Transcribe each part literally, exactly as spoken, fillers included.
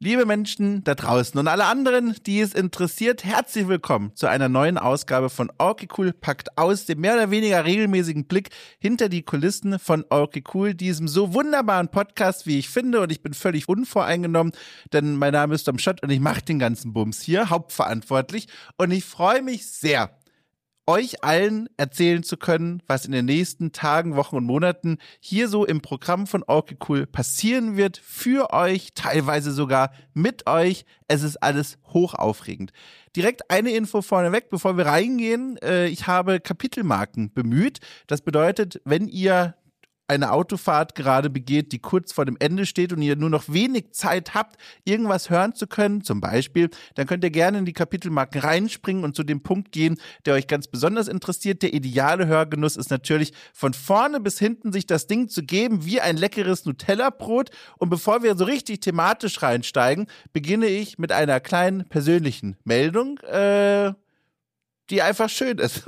Liebe Menschen da draußen und alle anderen, die es interessiert, herzlich willkommen zu einer neuen Ausgabe von Okay Cool packt aus, dem mehr oder weniger regelmäßigen Blick hinter die Kulissen von Okay Cool, diesem so wunderbaren Podcast, wie ich finde, und ich bin völlig unvoreingenommen, denn mein Name ist Dom Schott und ich mache den ganzen Bums hier, hauptverantwortlich, und ich freue mich sehr, euch allen erzählen zu können, was in den nächsten Tagen, Wochen und Monaten hier so im Programm von Okay Cool passieren wird, für euch, teilweise sogar mit euch. Es ist alles hochaufregend. Direkt eine Info vorneweg, bevor wir reingehen. Ich habe Kapitelmarken bemüht. Das bedeutet, wenn ihr eine Autofahrt gerade begeht, die kurz vor dem Ende steht und ihr nur noch wenig Zeit habt, irgendwas hören zu können, zum Beispiel, dann könnt ihr gerne in die Kapitelmarken reinspringen und zu dem Punkt gehen, der euch ganz besonders interessiert. Der ideale Hörgenuss ist natürlich, von vorne bis hinten sich das Ding zu geben, wie ein leckeres Nutella-Brot. Und bevor wir so richtig thematisch reinsteigen, beginne ich mit einer kleinen persönlichen Meldung, äh, die einfach schön ist.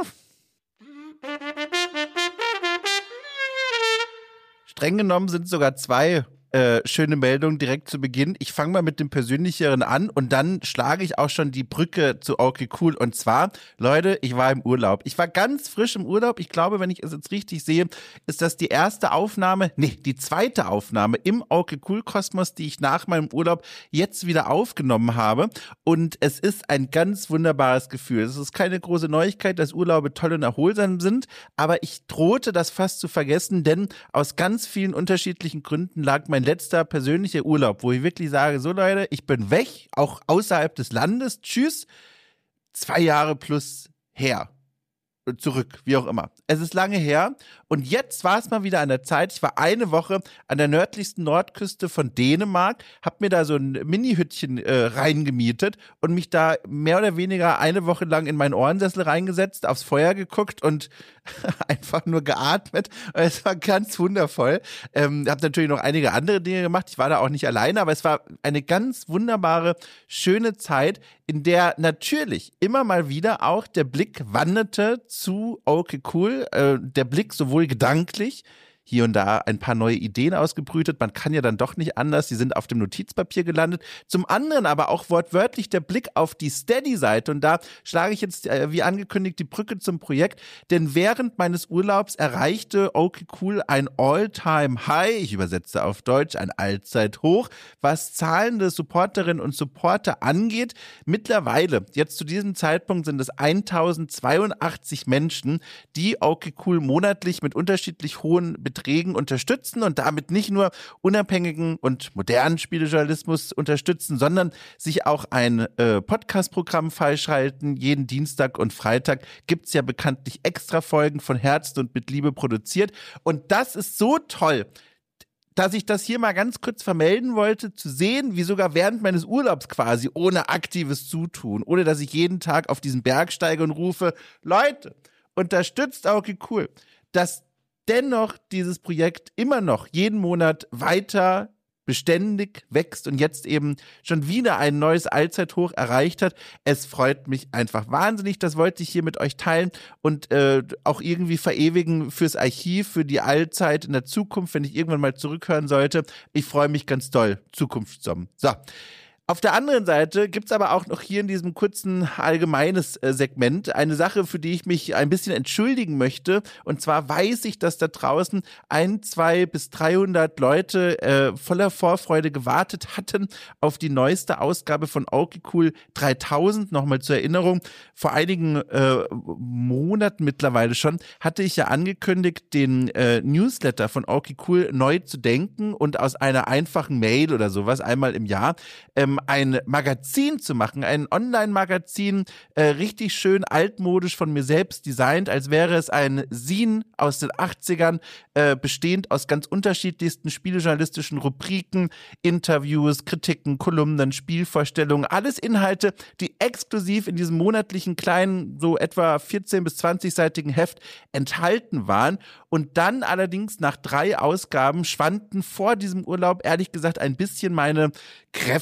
Streng genommen sind sogar zwei äh, schöne Meldungen direkt zu Beginn. Ich fange mal mit dem Persönlicheren an und dann schlage ich auch schon die Brücke zu Okay Cool. Und zwar, Leute, ich war im Urlaub. Ich war ganz frisch im Urlaub. Ich glaube, wenn ich es jetzt richtig sehe, ist das die erste Aufnahme, nee, die zweite Aufnahme im Okay Cool Kosmos, die ich nach meinem Urlaub jetzt wieder aufgenommen habe. Und es ist ein ganz wunderbares Gefühl. Es ist keine große Neuigkeit, dass Urlaube toll und erholsam sind, aber ich drohte das fast zu vergessen, denn aus ganz vielen unterschiedlichen Gründen lag mein letzter persönlicher Urlaub, wo ich wirklich sage, so Leute, ich bin weg, auch außerhalb des Landes, tschüss, zwei Jahre plus her. Zurück, wie auch immer. Es ist lange her und jetzt war es mal wieder an der Zeit. Ich war eine Woche an der nördlichsten Nordküste von Dänemark, hab mir da so ein Mini-Hüttchen äh, reingemietet und mich da mehr oder weniger eine Woche lang in meinen Ohrensessel reingesetzt, aufs Feuer geguckt und einfach nur geatmet. Es war ganz wundervoll. Ähm, hab natürlich noch einige andere Dinge gemacht. Ich war da auch nicht alleine, aber es war eine ganz wunderbare, schöne Zeit, in der natürlich immer mal wieder auch der Blick wanderte zu Okay Cool, äh, der Blick sowohl gedanklich, hier und da ein paar neue Ideen ausgebrütet, man kann ja dann doch nicht anders, die sind auf dem Notizpapier gelandet, zum anderen aber auch wortwörtlich der Blick auf die Steady-Seite und da schlage ich jetzt, äh, wie angekündigt, die Brücke zum Projekt, denn während meines Urlaubs erreichte Okay Cool ein All-Time-High, ich übersetze auf Deutsch, ein Allzeithoch, was zahlende Supporterinnen und Supporter angeht. Mittlerweile, jetzt zu diesem Zeitpunkt, sind es tausendzweiundachtzig Menschen, die Okay Cool monatlich mit unterschiedlich hohen Beträgen unterstützen und damit nicht nur unabhängigen und modernen Spielejournalismus unterstützen, sondern sich auch ein äh, Podcast-Programm freischalten. Jeden Dienstag und Freitag gibt's ja bekanntlich extra Folgen von Herz und mit Liebe produziert. Und das ist so toll, dass ich das hier mal ganz kurz vermelden wollte, zu sehen, wie sogar während meines Urlaubs quasi ohne aktives Zutun, ohne dass ich jeden Tag auf diesen Berg steige und rufe, Leute, unterstützt Okay Cool, dass dennoch dieses Projekt immer noch jeden Monat weiter beständig wächst und jetzt eben schon wieder ein neues Allzeithoch erreicht hat. Es freut mich einfach wahnsinnig, das wollte ich hier mit euch teilen und äh, auch irgendwie verewigen fürs Archiv, für die Allzeit in der Zukunft, wenn ich irgendwann mal zurückhören sollte. Ich freue mich ganz doll. Zukunftssommen. So. Auf der anderen Seite gibt's aber auch noch hier in diesem kurzen allgemeines äh, Segment eine Sache, für die ich mich ein bisschen entschuldigen möchte. Und zwar weiß ich, dass da draußen ein, zwei bis dreihundert Leute äh, voller Vorfreude gewartet hatten auf die neueste Ausgabe von Okay Cool dreitausend. Nochmal zur Erinnerung, vor einigen äh, Monaten mittlerweile schon hatte ich ja angekündigt, den äh, Newsletter von Okay Cool neu zu denken und aus einer einfachen Mail oder sowas einmal im Jahr ähm, ein Magazin zu machen, ein Online-Magazin, äh, richtig schön altmodisch von mir selbst designt, als wäre es ein Zine aus den achtzigern, äh, bestehend aus ganz unterschiedlichsten spielejournalistischen Rubriken, Interviews, Kritiken, Kolumnen, Spielvorstellungen, alles Inhalte, die exklusiv in diesem monatlichen kleinen, so etwa vierzehn- bis zwanzig-seitigen Heft enthalten waren und dann allerdings nach drei Ausgaben schwanden vor diesem Urlaub ehrlich gesagt ein bisschen meine Kräfte,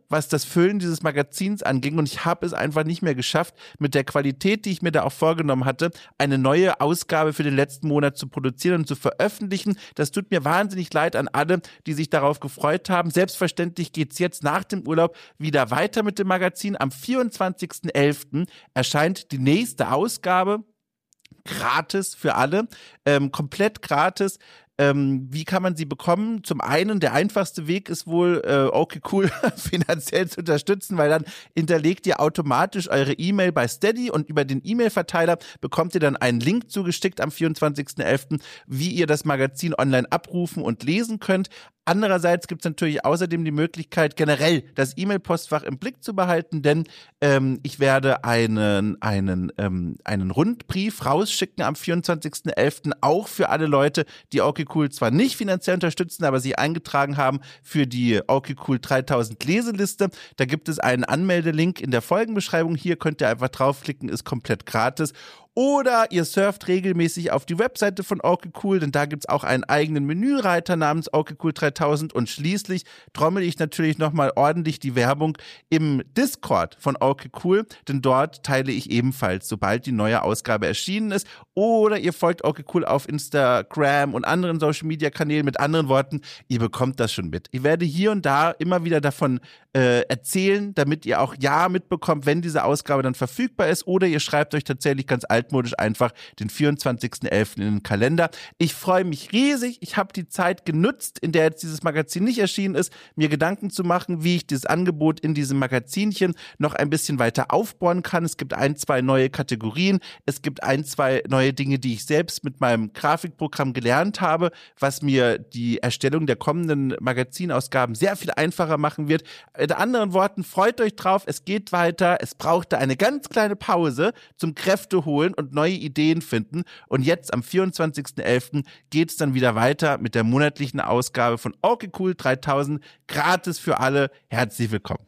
was das Füllen dieses Magazins anging und ich habe es einfach nicht mehr geschafft, mit der Qualität, die ich mir da auch vorgenommen hatte, eine neue Ausgabe für den letzten Monat zu produzieren und zu veröffentlichen. Das tut mir wahnsinnig leid an alle, die sich darauf gefreut haben. Selbstverständlich geht's jetzt nach dem Urlaub wieder weiter mit dem Magazin. Am vierundzwanzigsten elften erscheint die nächste Ausgabe, gratis für alle, ähm, komplett gratis. Ähm, wie kann man sie bekommen? Zum einen, der einfachste Weg ist wohl, äh, okay, cool, finanziell zu unterstützen, weil dann hinterlegt ihr automatisch eure E-Mail bei Steady und über den E-Mail-Verteiler bekommt ihr dann einen Link zugestickt am vierundzwanzigsten elften, wie ihr das Magazin online abrufen und lesen könnt. Andererseits gibt es natürlich außerdem die Möglichkeit, generell das E-Mail-Postfach im Blick zu behalten, denn ähm, ich werde einen, einen, ähm, einen Rundbrief rausschicken am vierundzwanzigsten elften auch für alle Leute, die okay cool zwar nicht finanziell unterstützen, aber sich eingetragen haben für die okay cool dreitausend Leseliste. Da gibt es einen Anmeldelink in der Folgenbeschreibung. Hier könnt ihr einfach draufklicken, ist komplett gratis. Oder ihr surft regelmäßig auf die Webseite von okay cool, denn da gibt's auch einen eigenen Menüreiter namens okay cool dreitausend und schließlich trommel ich natürlich nochmal ordentlich die Werbung im Discord von okay cool, denn dort teile ich ebenfalls, sobald die neue Ausgabe erschienen ist. Oder ihr folgt okay cool auf Instagram und anderen Social Media Kanälen. Mit anderen Worten, ihr bekommt das schon mit. Ich werde hier und da immer wieder davon äh, erzählen, damit ihr auch ja mitbekommt, wenn diese Ausgabe dann verfügbar ist, oder ihr schreibt euch tatsächlich ganz altmodisch einfach den vierundzwanzigsten elften in den Kalender. Ich freue mich riesig. Ich habe die Zeit genutzt, in der jetzt dieses Magazin nicht erschienen ist, mir Gedanken zu machen, wie ich dieses Angebot in diesem Magazinchen noch ein bisschen weiter aufbauen kann. Es gibt ein, zwei neue Kategorien. Es gibt ein, zwei neue Dinge, die ich selbst mit meinem Grafikprogramm gelernt habe, was mir die Erstellung der kommenden Magazinausgaben sehr viel einfacher machen wird. Mit anderen Worten, freut euch drauf. Es geht weiter. Es brauchte eine ganz kleine Pause zum Kräfte holen und neue Ideen finden. Und jetzt am vierundzwanzigsten elften geht es dann wieder weiter mit der monatlichen Ausgabe von okay cool dreitausend, gratis für alle. Herzlich willkommen.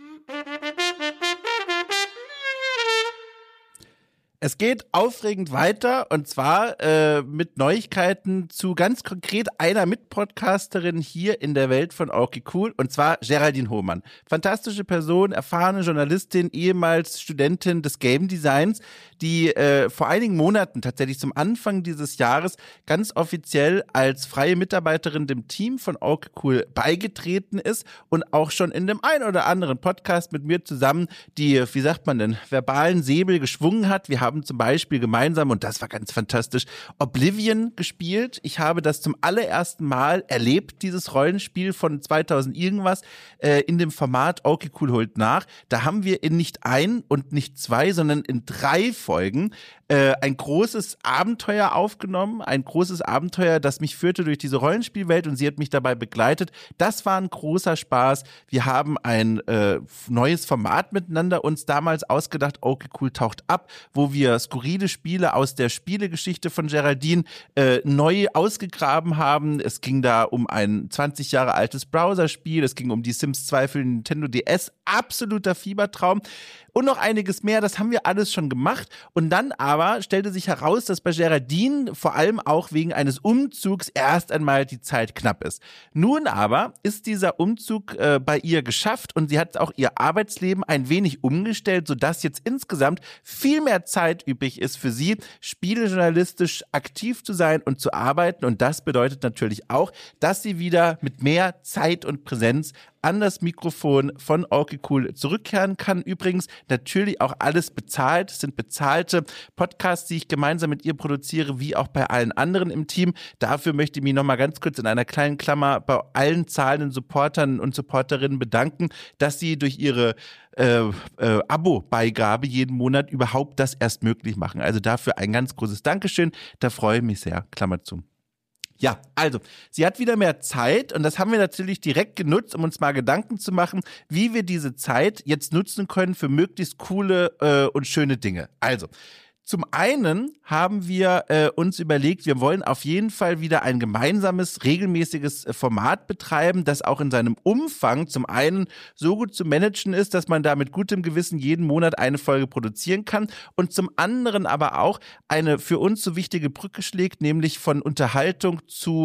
Es geht aufregend weiter und zwar äh, mit Neuigkeiten zu ganz konkret einer Mitpodcasterin hier in der Welt von okay cool und zwar Geraldine Hohmann. Fantastische Person, erfahrene Journalistin, ehemals Studentin des Game Designs, die äh, vor einigen Monaten tatsächlich zum Anfang dieses Jahres ganz offiziell als freie Mitarbeiterin dem Team von okay cool beigetreten ist und auch schon in dem einen oder anderen Podcast mit mir zusammen die, wie sagt man denn, verbalen Säbel geschwungen hat. Wir haben zum Beispiel gemeinsam, und das war ganz fantastisch, Oblivion gespielt. Ich habe das zum allerersten Mal erlebt, dieses Rollenspiel von zweitausend irgendwas, äh, in dem Format okay cool holt nach. Da haben wir in nicht ein und nicht zwei, sondern in drei Folgen äh, ein großes Abenteuer aufgenommen, ein großes Abenteuer, das mich führte durch diese Rollenspielwelt und sie hat mich dabei begleitet. Das war ein großer Spaß. Wir haben ein äh, neues Format miteinander uns damals ausgedacht, okay cool taucht ab, wo wir skurrile Spiele aus der Spielegeschichte von Geraldine äh, neu ausgegraben haben. Es ging da um ein zwanzig Jahre altes Browserspiel, es ging um die Sims zwei für den Nintendo D S, absoluter Fiebertraum. Und noch einiges mehr, das haben wir alles schon gemacht. Und dann aber stellte sich heraus, dass bei Geraldine vor allem auch wegen eines Umzugs erst einmal die Zeit knapp ist. Nun aber ist dieser Umzug äh, bei ihr geschafft und sie hat auch ihr Arbeitsleben ein wenig umgestellt, sodass jetzt insgesamt viel mehr Zeit übrig ist für sie, spielejournalistisch aktiv zu sein und zu arbeiten. Und das bedeutet natürlich auch, dass sie wieder mit mehr Zeit und Präsenz an das Mikrofon von okay cool zurückkehren kann. Übrigens natürlich auch alles bezahlt. Es sind bezahlte Podcasts, die ich gemeinsam mit ihr produziere, wie auch bei allen anderen im Team. Dafür möchte ich mich nochmal ganz kurz in einer kleinen Klammer bei allen zahlenden Supportern und Supporterinnen bedanken, dass sie durch ihre äh, äh, Abo-Beigabe jeden Monat überhaupt das erst möglich machen. Also dafür ein ganz großes Dankeschön. Da freue ich mich sehr. Klammer zu. Ja, also, sie hat wieder mehr Zeit und das haben wir natürlich direkt genutzt, um uns mal Gedanken zu machen, wie wir diese Zeit jetzt nutzen können für möglichst coole äh, und schöne Dinge. Also, zum einen haben wir äh, uns überlegt, wir wollen auf jeden Fall wieder ein gemeinsames, regelmäßiges äh, Format betreiben, das auch in seinem Umfang zum einen so gut zu managen ist, dass man da mit gutem Gewissen jeden Monat eine Folge produzieren kann und zum anderen aber auch eine für uns so wichtige Brücke schlägt, nämlich von Unterhaltung zu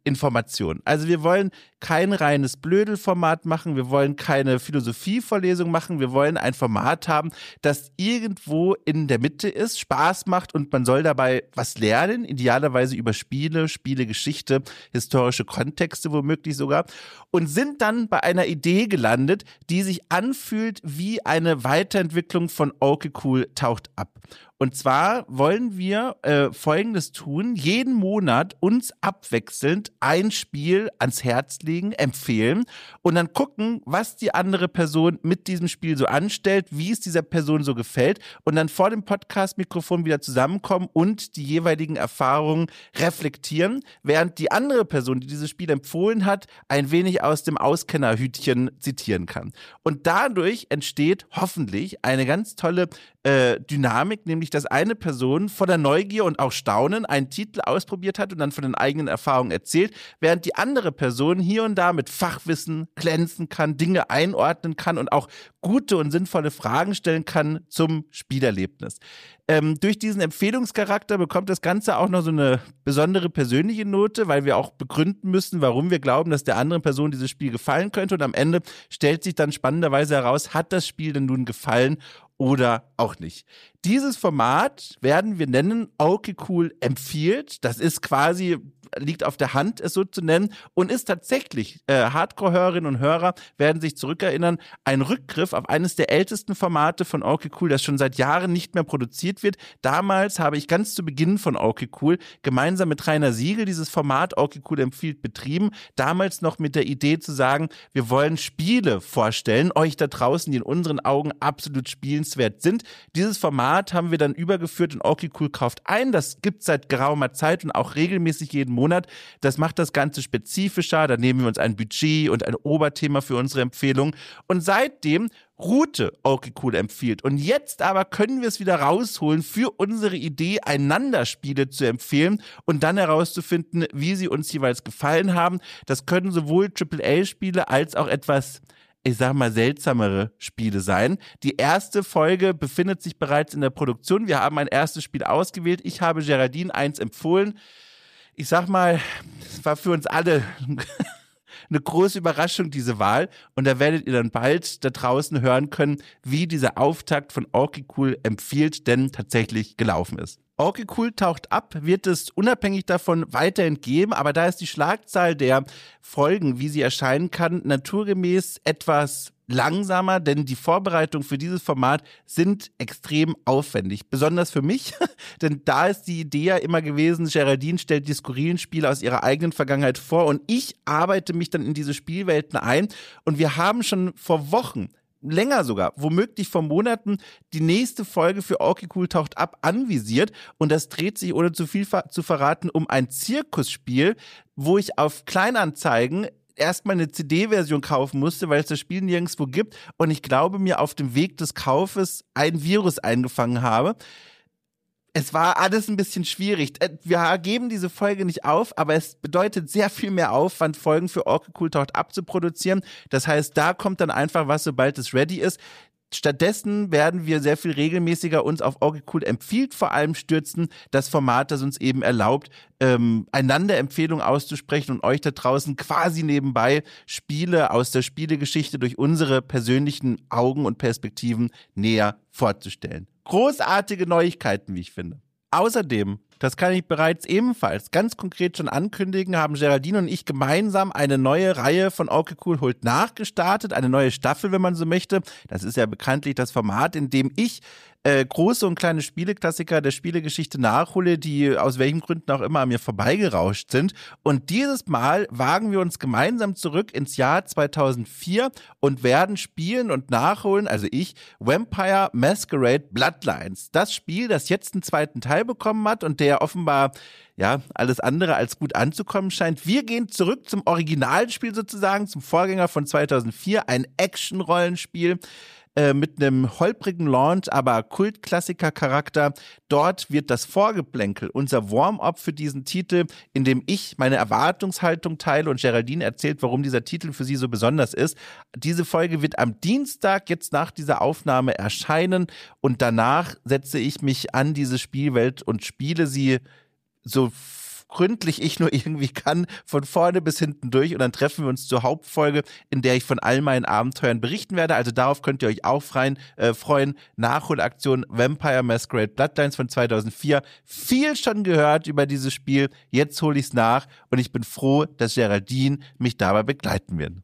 Information. Also wir wollen kein reines Blödelformat machen, wir wollen keine Philosophievorlesung machen, wir wollen ein Format haben, das irgendwo in der Mitte ist, Spaß macht und man soll dabei was lernen, idealerweise über Spiele, Spielegeschichte, historische Kontexte womöglich sogar, und sind dann bei einer Idee gelandet, die sich anfühlt wie eine Weiterentwicklung von Okay Cool taucht ab. Und zwar wollen wir äh, Folgendes tun: jeden Monat uns abwechselnd ein Spiel ans Herz legen, empfehlen und dann gucken, was die andere Person mit diesem Spiel so anstellt, wie es dieser Person so gefällt und dann vor dem Podcast-Mikrofon wieder zusammenkommen und die jeweiligen Erfahrungen reflektieren, während die andere Person, die dieses Spiel empfohlen hat, ein wenig aus dem Auskennerhütchen zitieren kann. Und dadurch entsteht hoffentlich eine ganz tolle äh, Dynamik, nämlich dass eine Person voller Neugier und auch Staunen einen Titel ausprobiert hat und dann von den eigenen Erfahrungen erzählt, während die andere Person hier und da mit Fachwissen glänzen kann, Dinge einordnen kann und auch gute und sinnvolle Fragen stellen kann zum Spielerlebnis. Ähm, durch diesen Empfehlungscharakter bekommt das Ganze auch noch so eine besondere persönliche Note, weil wir auch begründen müssen, warum wir glauben, dass der anderen Person dieses Spiel gefallen könnte, und am Ende stellt sich dann spannenderweise heraus, hat das Spiel denn nun gefallen oder auch nicht. Dieses Format werden wir nennen Okay Cool empfiehlt. Das ist quasi, liegt auf der Hand, es so zu nennen, und ist tatsächlich, äh, Hardcore-Hörerinnen und Hörer werden sich zurückerinnern, ein Rückgriff auf eines der ältesten Formate von Okay Cool, das schon seit Jahren nicht mehr produziert wird. Damals habe ich ganz zu Beginn von Okay Cool gemeinsam mit Rainer Siegel dieses Format Okay Cool empfiehlt betrieben. Damals noch mit der Idee zu sagen, wir wollen Spiele vorstellen, euch da draußen, die in unseren Augen absolut spielenswert sind. Dieses Format haben wir dann übergeführt in Okay Cool kauft ein. Das gibt es seit geraumer Zeit und auch regelmäßig jeden Monat. Das macht das Ganze spezifischer. Da nehmen wir uns ein Budget und ein Oberthema für unsere Empfehlung. Und seitdem ruhte Okay Cool empfiehlt. Und jetzt aber können wir es wieder rausholen für unsere Idee, einander Spiele zu empfehlen und dann herauszufinden, wie sie uns jeweils gefallen haben. Das können sowohl Triple A Spiele als auch etwas, ich sag mal, seltsamere Spiele sein. Die erste Folge befindet sich bereits in der Produktion. Wir haben ein erstes Spiel ausgewählt. Ich habe Geraldine eins empfohlen. Ich sag mal, es war für uns alle eine große Überraschung, diese Wahl. Und da werdet ihr dann bald da draußen hören können, wie dieser Auftakt von Okay Cool empfiehlt denn tatsächlich gelaufen ist. Okay Cool taucht ab, wird es unabhängig davon weiterhin geben, aber da ist die Schlagzahl der Folgen, wie sie erscheinen kann, naturgemäß etwas langsamer, denn die Vorbereitungen für dieses Format sind extrem aufwendig. Besonders für mich, denn da ist die Idee ja immer gewesen, Geraldine stellt die skurrilen Spiele aus ihrer eigenen Vergangenheit vor und ich arbeite mich dann in diese Spielwelten ein, und wir haben schon vor Wochen, länger sogar, womöglich vor Monaten, die nächste Folge für Okay Cool taucht ab anvisiert, und das dreht sich, ohne zu viel ver- zu verraten, um ein Zirkusspiel, wo ich auf Kleinanzeigen erstmal eine C D-Version kaufen musste, weil es das Spiel nirgendwo gibt, und ich glaube, mir auf dem Weg des Kaufes ein Virus eingefangen habe. Es war alles ein bisschen schwierig. Wir geben diese Folge nicht auf, aber es bedeutet sehr viel mehr Aufwand, Folgen für Okay Cool taucht ab zu produzieren. Das heißt, da kommt dann einfach was, sobald es ready ist. Stattdessen werden wir sehr viel regelmäßiger uns auf Okay Cool empfiehlt vor allem stürzen, das Format, das uns eben erlaubt, ähm, einander Empfehlungen auszusprechen und euch da draußen quasi nebenbei Spiele aus der Spielegeschichte durch unsere persönlichen Augen und Perspektiven näher vorzustellen. Großartige Neuigkeiten, wie ich finde. Außerdem, das kann ich bereits ebenfalls ganz konkret schon ankündigen, haben Geraldine und ich gemeinsam eine neue Reihe von Okay Cool holt nach gestartet, eine neue Staffel, wenn man so möchte. Das ist ja bekanntlich das Format, in dem ich äh, große und kleine Spieleklassiker der Spielegeschichte nachhole, die aus welchen Gründen auch immer an mir vorbeigerauscht sind. Und dieses Mal wagen wir uns gemeinsam zurück ins Jahr zweitausendvier und werden spielen und nachholen, also ich, Vampire Masquerade Bloodlines. Das Spiel, das jetzt einen zweiten Teil bekommen hat und der offenbar ja alles andere als gut anzukommen scheint. Wir gehen zurück zum Originalspiel sozusagen, zum Vorgänger von zweitausendvier, ein Action-Rollenspiel äh, mit einem holprigen Launch, aber Kultklassiker-Charakter. Dort wird das Vorgeplänkel, unser Warm-up für diesen Titel, in dem ich meine Erwartungshaltung teile und Geraldine erzählt, warum dieser Titel für sie so besonders ist. Diese Folge wird am Dienstag jetzt nach dieser Aufnahme erscheinen, und danach setze ich mich an diese Spielwelt und spiele sie so gründlich ich nur irgendwie kann, von vorne bis hinten durch und dann treffen wir uns zur Hauptfolge, in der ich von all meinen Abenteuern berichten werde. Also darauf könnt ihr euch auch freien, äh, freuen. Nachholaktion Vampire Masquerade Bloodlines von zweitausendvier. Viel schon gehört über dieses Spiel. Jetzt hole ich es nach und ich bin froh, dass Geraldine mich dabei begleiten wird.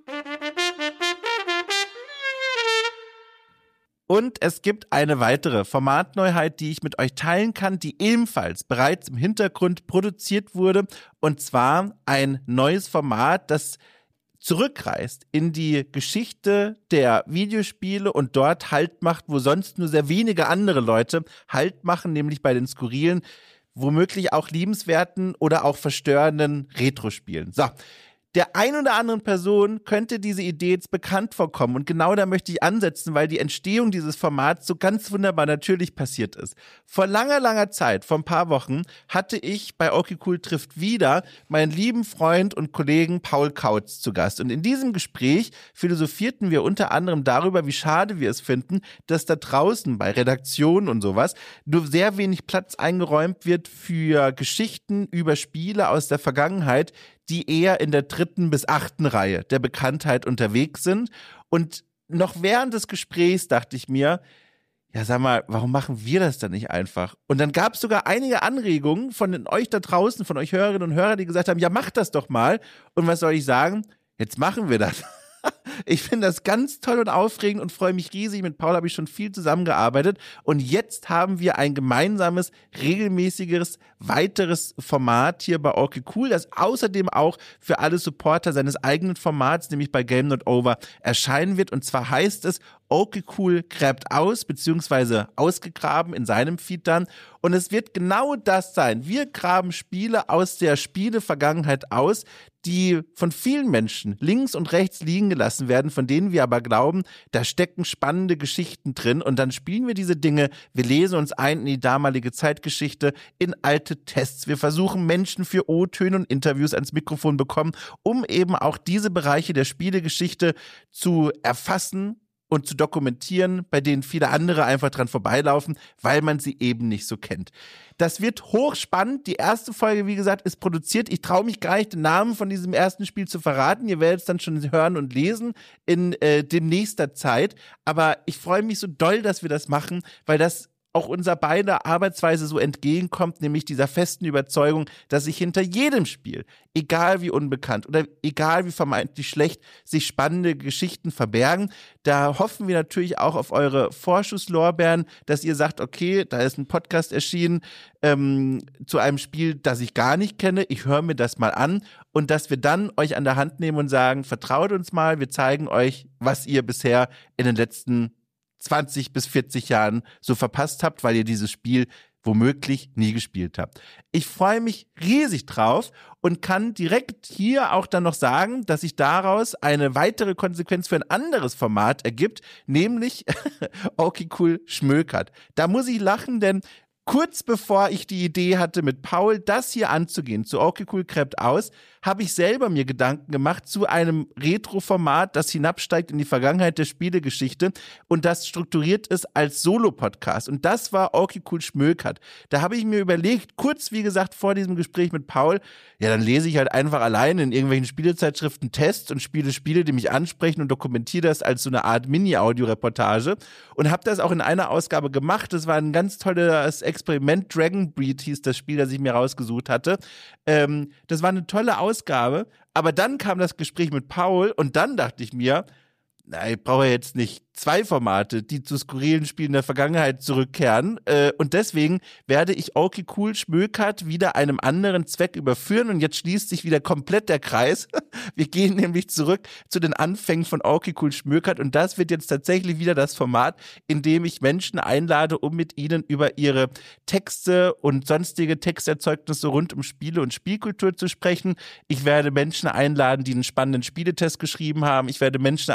Und es gibt eine weitere Formatneuheit, die ich mit euch teilen kann, die ebenfalls bereits im Hintergrund produziert wurde. Und zwar ein neues Format, das zurückreist in die Geschichte der Videospiele und dort Halt macht, wo sonst nur sehr wenige andere Leute Halt machen, nämlich bei den skurrilen, womöglich auch liebenswerten oder auch verstörenden Retro-Spielen. So. Der ein oder anderen Person könnte diese Idee jetzt bekannt vorkommen und genau da möchte ich ansetzen, weil die Entstehung dieses Formats so ganz wunderbar natürlich passiert ist. Vor langer, langer Zeit, vor ein paar Wochen, hatte ich bei Okay Cool trifft wieder meinen lieben Freund und Kollegen Paul Kautz zu Gast und in diesem Gespräch philosophierten wir unter anderem darüber, wie schade wir es finden, dass da draußen bei Redaktionen und sowas nur sehr wenig Platz eingeräumt wird für Geschichten über Spiele aus der Vergangenheit, die eher in der dritten bis achten Reihe der Bekanntheit unterwegs sind. Und noch während des Gesprächs dachte ich mir, ja sag mal, warum machen wir das dann nicht einfach? Und dann gab es sogar einige Anregungen von euch da draußen, von euch Hörerinnen und Hörern, die gesagt haben, ja macht das doch mal. Und was soll ich sagen? Jetzt machen wir das. Ich finde das ganz toll und aufregend und freue mich riesig. Mit Paul habe ich schon viel zusammengearbeitet und jetzt haben wir ein gemeinsames, regelmäßiges, weiteres Format hier bei Okay Cool, das außerdem auch für alle Supporter seines eigenen Formats, nämlich bei Game Not Over, erscheinen wird. Und zwar heißt es Okay Cool gräbt aus, beziehungsweise ausgegraben in seinem Feed dann. Und es wird genau das sein. Wir graben Spiele aus der Spiele-Vergangenheit aus, die von vielen Menschen links und rechts liegen gelassen werden, von denen wir aber glauben, da stecken spannende Geschichten drin und dann spielen wir diese Dinge, wir lesen uns ein in die damalige Zeitgeschichte, in alte Tests, wir versuchen Menschen für O-Töne und Interviews ans Mikrofon bekommen, um eben auch diese Bereiche der Spielegeschichte zu erfassen und zu dokumentieren, bei denen viele andere einfach dran vorbeilaufen, weil man sie eben nicht so kennt. Das wird hochspannend. Die erste Folge, wie gesagt, ist produziert. Ich traue mich gar nicht, den Namen von diesem ersten Spiel zu verraten. Ihr werdet es dann schon hören und lesen in äh, demnächster Zeit. Aber ich freue mich so doll, dass wir das machen, weil das auch unser beider Arbeitsweise so entgegenkommt, nämlich dieser festen Überzeugung, dass sich hinter jedem Spiel, egal wie unbekannt oder egal wie vermeintlich schlecht, sich spannende Geschichten verbergen. Da hoffen wir natürlich auch auf eure Vorschusslorbeeren, dass ihr sagt, okay, da ist ein Podcast erschienen ähm, zu einem Spiel, das ich gar nicht kenne, ich höre mir das mal an und dass wir dann euch an der Hand nehmen und sagen, vertraut uns mal, wir zeigen euch, was ihr bisher in den letzten zwanzig bis vierzig Jahren so verpasst habt, weil ihr dieses Spiel womöglich nie gespielt habt. Ich freue mich riesig drauf und kann direkt hier auch dann noch sagen, dass sich daraus eine weitere Konsequenz für ein anderes Format ergibt, nämlich Okay Cool schmökert. Da muss ich lachen, denn kurz bevor ich die Idee hatte, mit Paul das hier anzugehen, zu Okay Cool gräbt aus, habe ich selber mir Gedanken gemacht zu einem Retro-Format, das hinabsteigt in die Vergangenheit der Spielegeschichte und das strukturiert ist als Solo-Podcast. Und das war Okay Cool schmökert. Da habe ich mir überlegt, kurz wie gesagt vor diesem Gespräch mit Paul, ja dann lese ich halt einfach alleine in irgendwelchen Spielezeitschriften Tests und spiele Spiele, die mich ansprechen und dokumentiere das als so eine Art Mini-Audio-Reportage und habe das auch in einer Ausgabe gemacht. Das war ein ganz tolles Experiment. Dragon Breed hieß das Spiel, das ich mir rausgesucht hatte. Ähm, das war eine tolle Ausgabe, aber dann kam das Gespräch mit Paul und dann dachte ich mir, na, ich brauche jetzt nicht zwei Formate, die zu skurrilen Spielen der Vergangenheit zurückkehren. Äh, und deswegen werde ich Okay Cool schmökert wieder einem anderen Zweck überführen. Und jetzt schließt sich wieder komplett der Kreis. Wir gehen nämlich zurück zu den Anfängen von Okay Cool schmökert. Und das wird jetzt tatsächlich wieder das Format, in dem ich Menschen einlade, um mit ihnen über ihre Texte und sonstige Texterzeugnisse rund um Spiele und Spielkultur zu sprechen. Ich werde Menschen einladen, die einen spannenden Spieletest geschrieben haben. Ich werde Menschen einladen,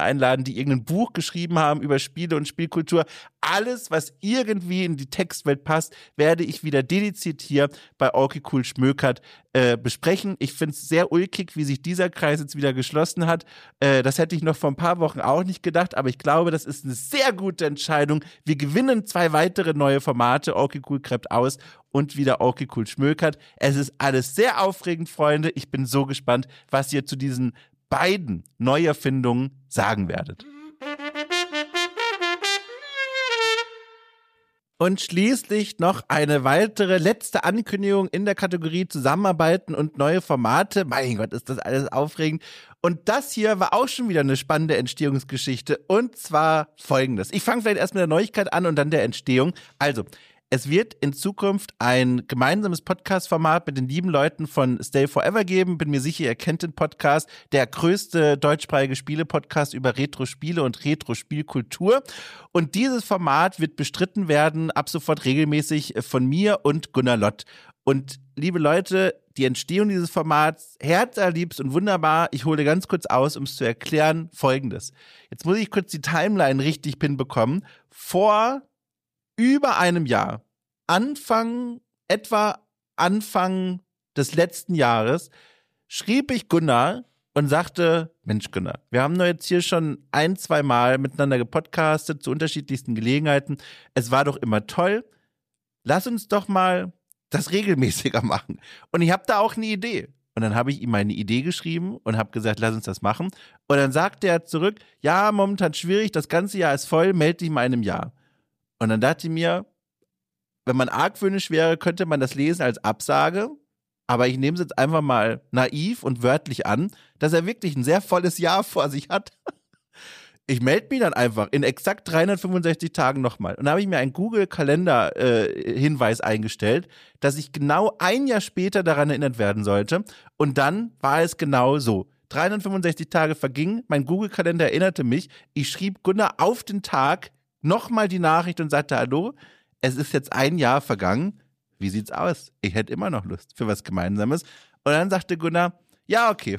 werden, die irgendein Buch geschrieben haben über Spiele und Spielkultur. Alles, was irgendwie in die Textwelt passt, werde ich wieder dediziert hier bei Okay Cool Schmökert äh, besprechen. Ich finde es sehr ulkig, wie sich dieser Kreis jetzt wieder geschlossen hat. Äh, das hätte ich noch vor ein paar Wochen auch nicht gedacht, aber ich glaube, das ist eine sehr gute Entscheidung. Wir gewinnen zwei weitere neue Formate. Okay Cool krept aus und wieder Okay Cool Schmökert. Es ist alles sehr aufregend, Freunde. Ich bin so gespannt, was ihr zu diesen beiden Neuerfindungen sagen werdet. Und schließlich noch eine weitere letzte Ankündigung in der Kategorie Zusammenarbeiten und neue Formate. Mein Gott, ist das alles aufregend. Und das hier war auch schon wieder eine spannende Entstehungsgeschichte. Und zwar folgendes. Ich fange vielleicht erst mit der Neuigkeit an und dann der Entstehung. Also, es wird in Zukunft ein gemeinsames Podcast-Format mit den lieben Leuten von Stay Forever geben. Bin mir sicher, ihr kennt den Podcast. Der größte deutschsprachige Spiele-Podcast über Retro-Spiele und Retro-Spielkultur. Und dieses Format wird bestritten werden, ab sofort regelmäßig von mir und Gunnar Lott. Und liebe Leute, die Entstehung dieses Formats, herzallerliebst und wunderbar. Ich hole ganz kurz aus, um es zu erklären, Folgendes. Jetzt muss ich kurz die Timeline richtig hinbekommen. Vor über einem Jahr, Anfang, etwa Anfang des letzten Jahres, schrieb ich Gunnar und sagte, Mensch Gunnar, wir haben doch jetzt hier schon ein, zwei Mal miteinander gepodcastet, zu unterschiedlichsten Gelegenheiten. Es war doch immer toll. Lass uns doch mal das regelmäßiger machen. Und ich habe da auch eine Idee. Und dann habe ich ihm meine Idee geschrieben und habe gesagt, lass uns das machen. Und dann sagte er zurück, ja, momentan schwierig, das ganze Jahr ist voll, melde dich mal in einem Jahr. Und dann dachte ich mir, wenn man argwöhnisch wäre, könnte man das lesen als Absage. Aber ich nehme es jetzt einfach mal naiv und wörtlich an, dass er wirklich ein sehr volles Jahr vor sich hat. Ich melde mich dann einfach in exakt dreihundertfünfundsechzig Tagen nochmal. Und da habe ich mir einen Google-Kalender-Hinweis äh, eingestellt, dass ich genau ein Jahr später daran erinnert werden sollte. Und dann war es genau so. dreihundertfünfundsechzig Tage vergingen, mein Google-Kalender erinnerte mich. Ich schrieb Gunnar auf den Tag nochmal die Nachricht und sagte, hallo, es ist jetzt ein Jahr vergangen. Wie sieht's aus? Ich hätte immer noch Lust für was Gemeinsames. Und dann sagte Gunnar, ja, okay.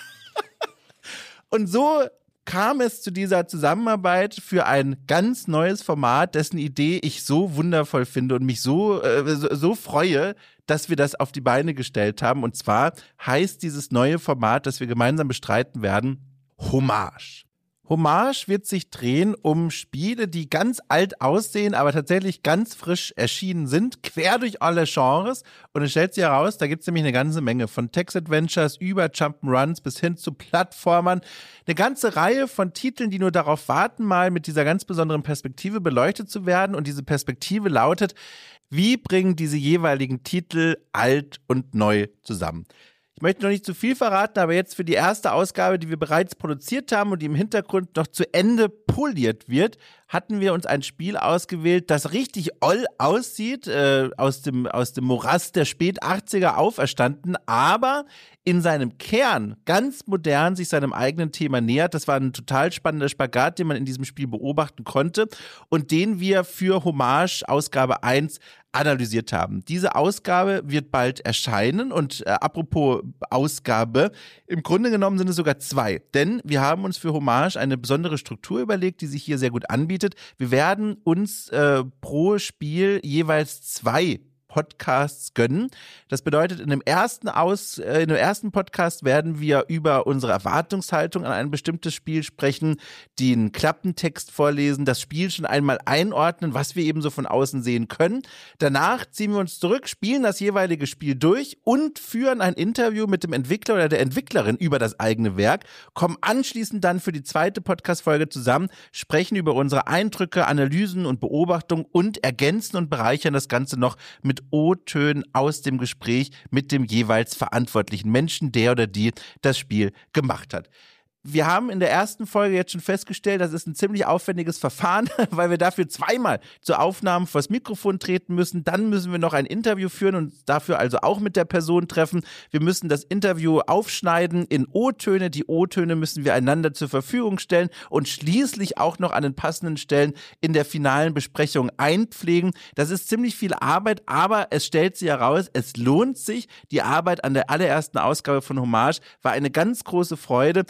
Und so kam es zu dieser Zusammenarbeit für ein ganz neues Format, dessen Idee ich so wundervoll finde und mich so, äh, so, so freue, dass wir das auf die Beine gestellt haben. Und zwar heißt dieses neue Format, das wir gemeinsam bestreiten werden, Hommage. Hommage wird sich drehen um Spiele, die ganz alt aussehen, aber tatsächlich ganz frisch erschienen sind, quer durch alle Genres. Und es stellt sich heraus, da gibt es nämlich eine ganze Menge. Von Text-Adventures über Jump'n'Runs bis hin zu Plattformern. Eine ganze Reihe von Titeln, die nur darauf warten, mal mit dieser ganz besonderen Perspektive beleuchtet zu werden. Und diese Perspektive lautet, wie bringen diese jeweiligen Titel alt und neu zusammen? Ich möchte noch nicht zu viel verraten, aber jetzt für die erste Ausgabe, die wir bereits produziert haben und die im Hintergrund noch zu Ende poliert wird, hatten wir uns ein Spiel ausgewählt, das richtig oll aussieht, äh, aus dem, aus dem Morast der Spät-achtziger auferstanden, aber in seinem Kern ganz modern sich seinem eigenen Thema nähert. Das war ein total spannender Spagat, den man in diesem Spiel beobachten konnte und den wir für Hommage Ausgabe eins analysiert haben. Diese Ausgabe wird bald erscheinen und äh, apropos Ausgabe, im Grunde genommen sind es sogar zwei, denn wir haben uns für Hommage eine besondere Struktur überlegt, die sich hier sehr gut anbietet. Wir werden uns äh, pro Spiel jeweils zwei Podcasts gönnen. Das bedeutet, in dem ersten Aus, äh, in dem ersten Podcast werden wir über unsere Erwartungshaltung an ein bestimmtes Spiel sprechen, den Klappentext vorlesen, das Spiel schon einmal einordnen, was wir eben so von außen sehen können. Danach ziehen wir uns zurück, spielen das jeweilige Spiel durch und führen ein Interview mit dem Entwickler oder der Entwicklerin über das eigene Werk, kommen anschließend dann für die zweite Podcast-Folge zusammen, sprechen über unsere Eindrücke, Analysen und Beobachtungen und ergänzen und bereichern das Ganze noch mit O-Tönen aus dem Gespräch mit dem jeweils verantwortlichen Menschen, der oder die das Spiel gemacht hat. Wir haben in der ersten Folge jetzt schon festgestellt, das ist ein ziemlich aufwendiges Verfahren, weil wir dafür zweimal zur Aufnahme vors Mikrofon treten müssen. Dann müssen wir noch ein Interview führen und dafür also auch mit der Person treffen. Wir müssen das Interview aufschneiden in O-Töne. Die O-Töne müssen wir einander zur Verfügung stellen und schließlich auch noch an den passenden Stellen in der finalen Besprechung einpflegen. Das ist ziemlich viel Arbeit, aber es stellt sich heraus, es lohnt sich. Die Arbeit an der allerersten Ausgabe von Hommage war eine ganz große Freude, die nicht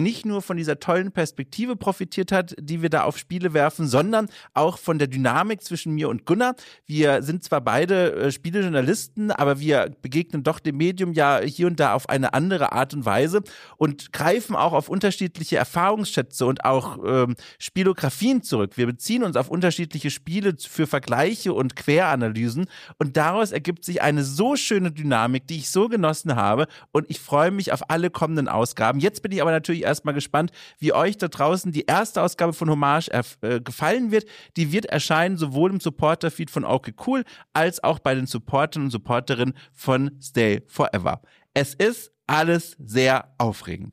nicht nur von dieser tollen Perspektive profitiert hat, die wir da auf Spiele werfen, sondern auch von der Dynamik zwischen mir und Gunnar. Wir sind zwar beide äh, Spielejournalisten, aber wir begegnen doch dem Medium ja hier und da auf eine andere Art und Weise und greifen auch auf unterschiedliche Erfahrungsschätze und auch ähm, Spielografien zurück. Wir beziehen uns auf unterschiedliche Spiele für Vergleiche und Queranalysen und daraus ergibt sich eine so schöne Dynamik, die ich so genossen habe und ich freue mich auf alle kommenden Ausgaben. Jetzt bin ich aber natürlich erstmal gespannt, wie euch da draußen die erste Ausgabe von Hommage äh, gefallen wird. Die wird erscheinen sowohl im Supporter-Feed von Okay Cool als auch bei den Supportern und Supporterinnen von Stay Forever. Es ist alles sehr aufregend.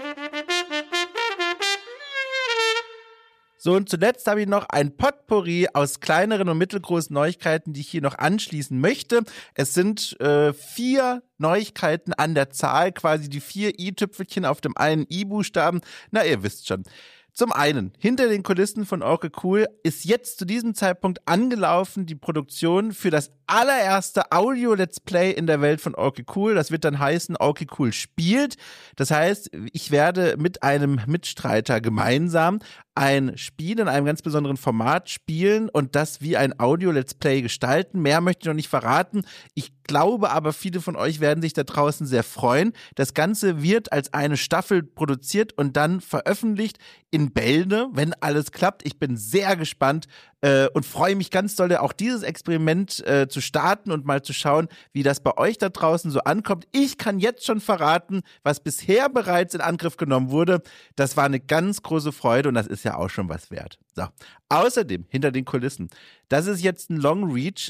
So, und zuletzt habe ich noch ein Potpourri aus kleineren und mittelgroßen Neuigkeiten, die ich hier noch anschließen möchte. Es sind äh, vier Neuigkeiten an der Zahl, quasi die vier i-Tüpfelchen auf dem einen i-Buchstaben. Na, ihr wisst schon. Zum einen, hinter den Kulissen von Okay Cool ist jetzt zu diesem Zeitpunkt angelaufen die Produktion für das allererste Audio-Let's Play in der Welt von Okay Cool. Das wird dann heißen, Okay Cool spielt. Das heißt, ich werde mit einem Mitstreiter gemeinsam ein Spiel in einem ganz besonderen Format spielen und das wie ein Audio-Let's Play gestalten. Mehr möchte ich noch nicht verraten. Ich glaube aber, viele von euch werden sich da draußen sehr freuen. Das Ganze wird als eine Staffel produziert und dann veröffentlicht in Bälde, wenn alles klappt. Ich bin sehr gespannt äh, und freue mich ganz doll, auch dieses Experiment äh, zu starten und mal zu schauen, wie das bei euch da draußen so ankommt. Ich kann jetzt schon verraten, was bisher bereits in Angriff genommen wurde. Das war eine ganz große Freude und das ist ja auch schon was wert. So. Außerdem, hinter den Kulissen, das ist jetzt ein Long Reach,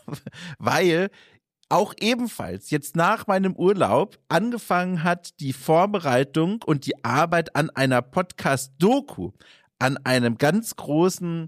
weil auch ebenfalls jetzt nach meinem Urlaub angefangen hat die Vorbereitung und die Arbeit an einer Podcast-Doku, an einem ganz großen,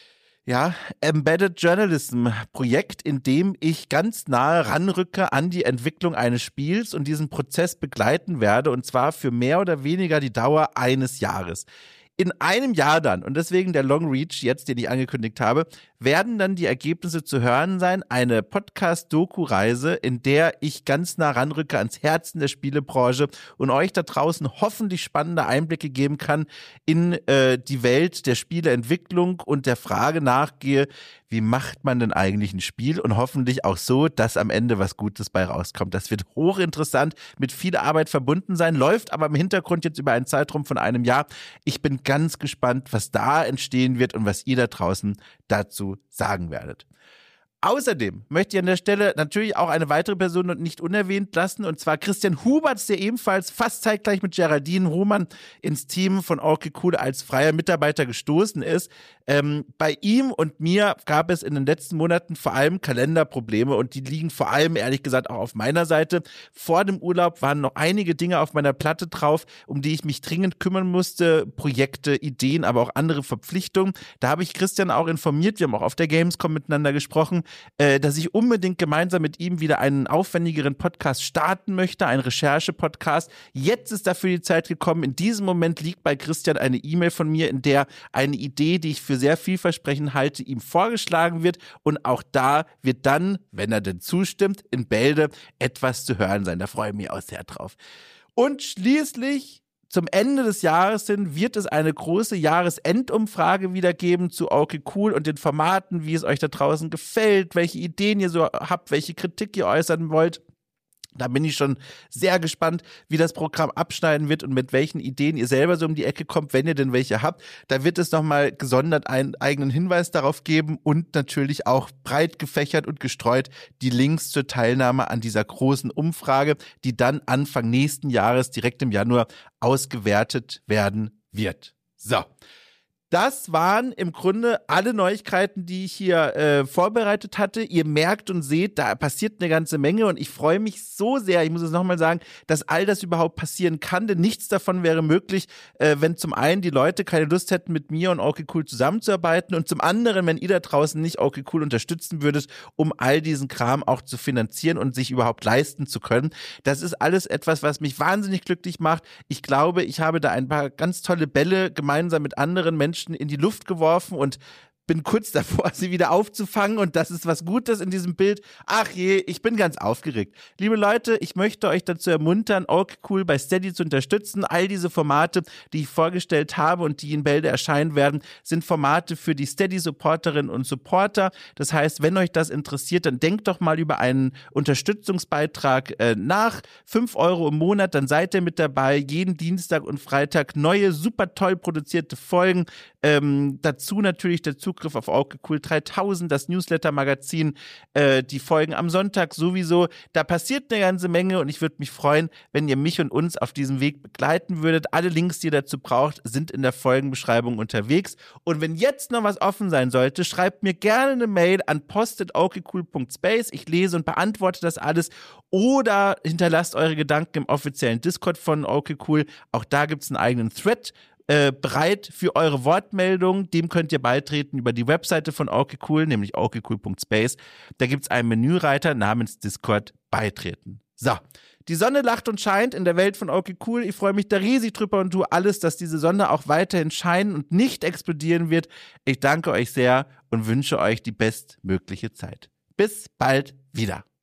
ja, Embedded Journalism Projekt, in dem ich ganz nahe ranrücke an die Entwicklung eines Spiels und diesen Prozess begleiten werde, und zwar für mehr oder weniger die Dauer eines Jahres. In einem Jahr dann, und deswegen der Long Reach jetzt, den ich angekündigt habe, werden dann die Ergebnisse zu hören sein. Eine Podcast-Doku-Reise, in der ich ganz nah ranrücke ans Herzen der Spielebranche und euch da draußen hoffentlich spannende Einblicke geben kann in äh, die Welt der Spieleentwicklung und der Frage nachgehe, wie macht man denn eigentlich ein Spiel, und hoffentlich auch so, dass am Ende was Gutes bei rauskommt. Das wird hochinteressant, mit viel Arbeit verbunden sein, läuft aber im Hintergrund jetzt über einen Zeitraum von einem Jahr. Ich bin ganz gespannt, was da entstehen wird und was ihr da draußen dazu sagen werdet. Außerdem möchte ich an der Stelle natürlich auch eine weitere Person nicht unerwähnt lassen, und zwar Christian Huberts, der ebenfalls fast zeitgleich mit Geraldine Hohmann ins Team von Okay Cool als freier Mitarbeiter gestoßen ist. Ähm, bei ihm und mir gab es in den letzten Monaten vor allem Kalenderprobleme, und die liegen vor allem, ehrlich gesagt, auch auf meiner Seite. Vor dem Urlaub waren noch einige Dinge auf meiner Platte drauf, um die ich mich dringend kümmern musste. Projekte, Ideen, aber auch andere Verpflichtungen. Da habe ich Christian auch informiert. Wir haben auch auf der Gamescom miteinander gesprochen, äh, dass ich unbedingt gemeinsam mit ihm wieder einen aufwendigeren Podcast starten möchte, einen Recherche-Podcast. Jetzt ist dafür die Zeit gekommen. In diesem Moment liegt bei Christian eine E-Mail von mir, in der eine Idee, die ich für sehr vielversprechend halte, ihm vorgeschlagen wird, und auch da wird dann, wenn er denn zustimmt, in Bälde etwas zu hören sein. Da freue ich mich auch sehr drauf. Und schließlich zum Ende des Jahres hin wird es eine große Jahresendumfrage wieder geben zu Okay Cool und den Formaten, wie es euch da draußen gefällt, welche Ideen ihr so habt, welche Kritik ihr äußern wollt. Da bin ich schon sehr gespannt, wie das Programm abschneiden wird und mit welchen Ideen ihr selber so um die Ecke kommt, wenn ihr denn welche habt. Da wird es nochmal gesondert einen eigenen Hinweis darauf geben und natürlich auch breit gefächert und gestreut die Links zur Teilnahme an dieser großen Umfrage, die dann Anfang nächsten Jahres, direkt im Januar, ausgewertet werden wird. So. Das waren im Grunde alle Neuigkeiten, die ich hier äh, vorbereitet hatte. Ihr merkt und seht, da passiert eine ganze Menge, und ich freue mich so sehr, ich muss es nochmal sagen, dass all das überhaupt passieren kann, denn nichts davon wäre möglich, äh, wenn zum einen die Leute keine Lust hätten, mit mir und Okay Cool zusammenzuarbeiten, und zum anderen, wenn ihr da draußen nicht Okay Cool unterstützen würdet, um all diesen Kram auch zu finanzieren und sich überhaupt leisten zu können. Das ist alles etwas, was mich wahnsinnig glücklich macht. Ich glaube, ich habe da ein paar ganz tolle Bälle gemeinsam mit anderen Menschen in die Luft geworfen, und bin kurz davor, sie wieder aufzufangen und das ist was Gutes in diesem Bild. Ach je, ich bin ganz aufgeregt. Liebe Leute, ich möchte euch dazu ermuntern, okay cool bei Steady zu unterstützen. All diese Formate, die ich vorgestellt habe und die in Bälde erscheinen werden, sind Formate für die Steady-Supporterinnen und Supporter. Das heißt, wenn euch das interessiert, dann denkt doch mal über einen Unterstützungsbeitrag äh, nach. fünf Euro im Monat, dann seid ihr mit dabei. Jeden Dienstag und Freitag neue, super toll produzierte Folgen. Ähm, dazu natürlich der Zugriff auf okay cool dreitausend, das Newsletter-Magazin, äh, die Folgen am Sonntag sowieso. Da passiert eine ganze Menge und ich würde mich freuen, wenn ihr mich und uns auf diesem Weg begleiten würdet. Alle Links, die ihr dazu braucht, sind in der Folgenbeschreibung unterwegs. Und wenn jetzt noch was offen sein sollte, schreibt mir gerne eine Mail an post at okcool punkt space. Ich lese und beantworte das alles. Oder hinterlasst eure Gedanken im offiziellen Discord von okay cool. Auch da gibt es einen eigenen Thread. Äh, bereit für eure Wortmeldung. Dem könnt ihr beitreten über die Webseite von okay cool, nämlich okcool punkt space. Da gibt es einen Menüreiter namens Discord beitreten. So, die Sonne lacht und scheint in der Welt von okay cool. Ich freue mich da riesig drüber und tue alles, dass diese Sonne auch weiterhin scheinen und nicht explodieren wird. Ich danke euch sehr und wünsche euch die bestmögliche Zeit. Bis bald wieder.